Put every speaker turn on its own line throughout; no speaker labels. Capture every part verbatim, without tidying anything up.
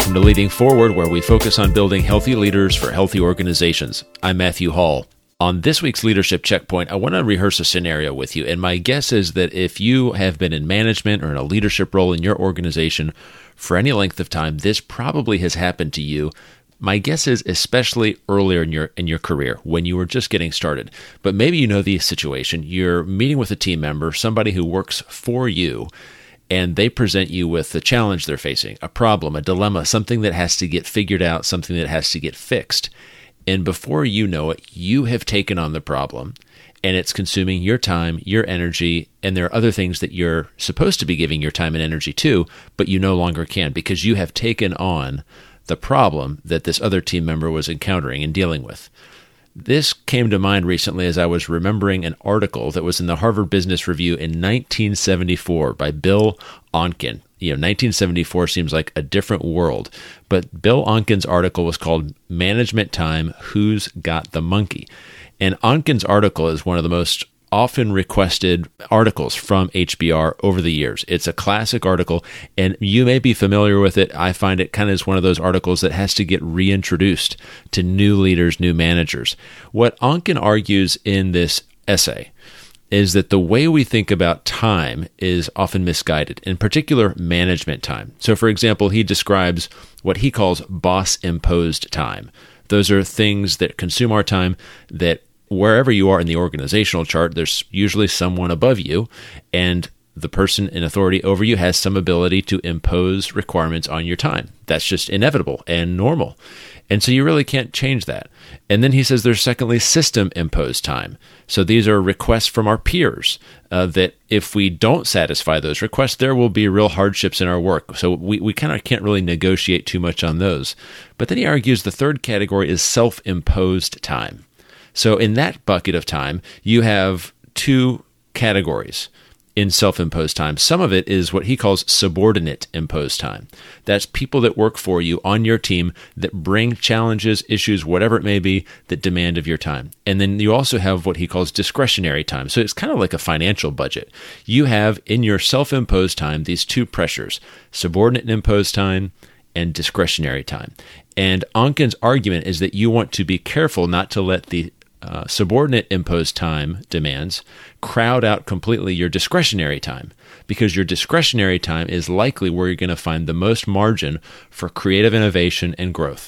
Welcome to Leading Forward, where we focus on building healthy leaders for healthy organizations. I'm Matthew Hall. On this week's Leadership Checkpoint, I want to rehearse a scenario with you, and my guess is that if you have been in management or in a leadership role in your organization for any length of time, this probably has happened to you. My guess is especially earlier in your in your career, when you were just getting started. But maybe you know the situation. You're meeting with a team member, somebody who works for you, and they present you with a challenge they're facing, a problem, a dilemma, something that has to get figured out, something that has to get fixed. And before you know it, you have taken on the problem, and it's consuming your time, your energy, and there are other things that you're supposed to be giving your time and energy to, but you no longer can because you have taken on the problem that this other team member was encountering and dealing with. This came to mind recently as I was remembering an article that was in the Harvard Business Review in nineteen seventy-four by Bill Onken. You know, nineteen seventy-four seems like a different world, but Bill Onken's article was called Management Time, Who's Got the Monkey? And Onken's article is one of the most often requested articles from H B R over the years. It's a classic article, and you may be familiar with it. I find it kind of is one of those articles that has to get reintroduced to new leaders, new managers. What Onken argues in this essay is that the way we think about time is often misguided, in particular management time. So for example, he describes what he calls boss-imposed time. Those are things that consume our time that wherever you are in the organizational chart, there's usually someone above you, and the person in authority over you has some ability to impose requirements on your time. That's just inevitable and normal. And so you really can't change that. And then he says there's secondly system-imposed time. So these are requests from our peers uh, that if we don't satisfy those requests, there will be real hardships in our work. So we, we kind of can't really negotiate too much on those. But then he argues the third category is self-imposed time. So in that bucket of time, you have two categories in self-imposed time. Some of it is what he calls subordinate imposed time. That's people that work for you on your team that bring challenges, issues, whatever it may be, that demand of your time. And then you also have what he calls discretionary time. So it's kind of like a financial budget. You have in your self-imposed time these two pressures, subordinate imposed time and discretionary time. And Onken's argument is that you want to be careful not to let the Uh, subordinate imposed time demands crowd out completely your discretionary time, because your discretionary time is likely where you're going to find the most margin for creative innovation and growth.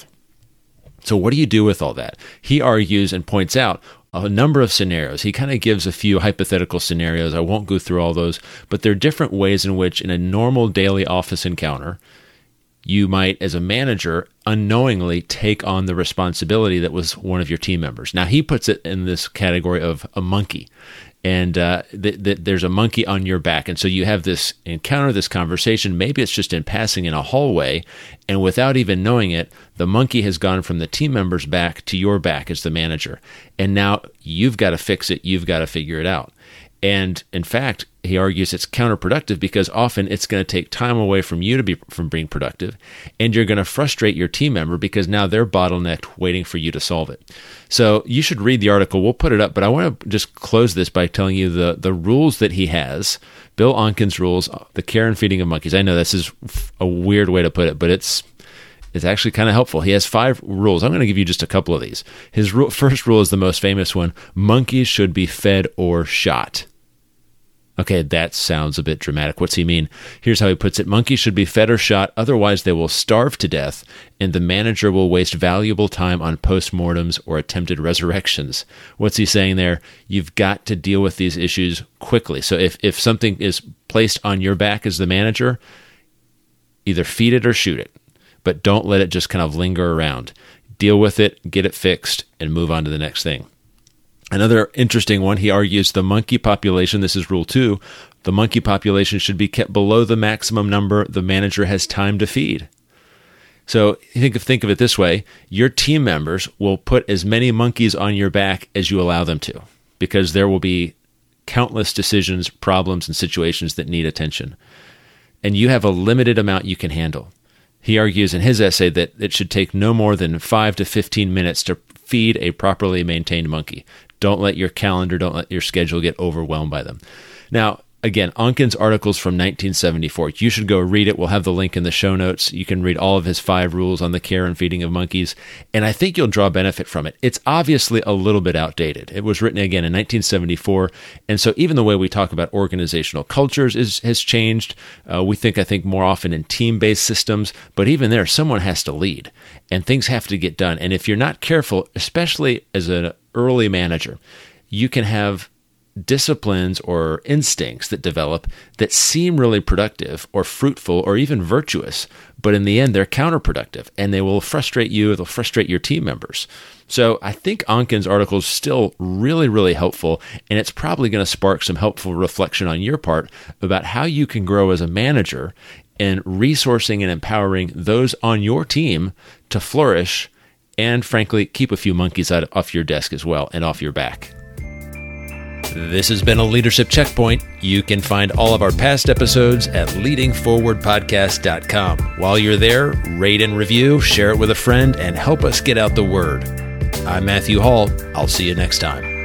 So what do you do with all that? He argues and points out a number of scenarios. He kind of gives a few hypothetical scenarios. I won't go through all those, but there are different ways in which in a normal daily office encounter, you might, as a manager, unknowingly take on the responsibility that was one of your team members. Now, he puts it in this category of a monkey, and uh, th- th- there's a monkey on your back. And so you have this encounter, this conversation. Maybe it's just in passing in a hallway, and without even knowing it, the monkey has gone from the team member's back to your back as the manager. And now you've got to fix it. You've got to figure it out. And in fact, he argues it's counterproductive because often it's going to take time away from you to be from being productive, and you're going to frustrate your team member because now they're bottlenecked waiting for you to solve it. So you should read the article. We'll put it up, but I want to just close this by telling you the, the rules that he has, Bill Onken's rules, the care and feeding of monkeys. I know this is a weird way to put it, but it's It's actually kind of helpful. He has five rules. I'm going to give you just a couple of these. His ru- first rule is the most famous one. Monkeys should be fed or shot. Okay, that sounds a bit dramatic. What's he mean? Here's how he puts it. Monkeys should be fed or shot, otherwise they will starve to death, and the manager will waste valuable time on postmortems or attempted resurrections. What's he saying there? You've got to deal with these issues quickly. So if, if something is placed on your back as the manager, either feed it or shoot it. But don't let it just kind of linger around. Deal with it, get it fixed, and move on to the next thing. Another interesting one, he argues the monkey population, this is rule two, the monkey population should be kept below the maximum number the manager has time to feed. So think of, think of it this way, your team members will put as many monkeys on your back as you allow them to, because there will be countless decisions, problems, and situations that need attention. And you have a limited amount you can handle. He argues in his essay that it should take no more than five to fifteen minutes to feed a properly maintained monkey. Don't let your calendar, don't let your schedule get overwhelmed by them. Now, Again, Onken's article's from nineteen seventy-four. You should go read it. We'll have the link in the show notes. You can read all of his five rules on the care and feeding of monkeys, and I think you'll draw benefit from it. It's obviously a little bit outdated. It was written, again, in nineteen seventy-four, and so even the way we talk about organizational cultures is has changed. Uh, we think, I think, more often in team-based systems, but even there, someone has to lead, and things have to get done. And if you're not careful, especially as an early manager, you can have disciplines or instincts that develop that seem really productive or fruitful or even virtuous, but in the end, they're counterproductive, and they will frustrate you, they'll frustrate your team members. So I think Onken's article is still really, really helpful, and it's probably going to spark some helpful reflection on your part about how you can grow as a manager and resourcing and empowering those on your team to flourish and, frankly, keep a few monkeys out off your desk as well and off your back. This has been a Leadership Checkpoint. You can find all of our past episodes at leading forward podcast dot com. While you're there, rate and review, share it with a friend, and help us get out the word. I'm Matthew Hall. I'll see you next time.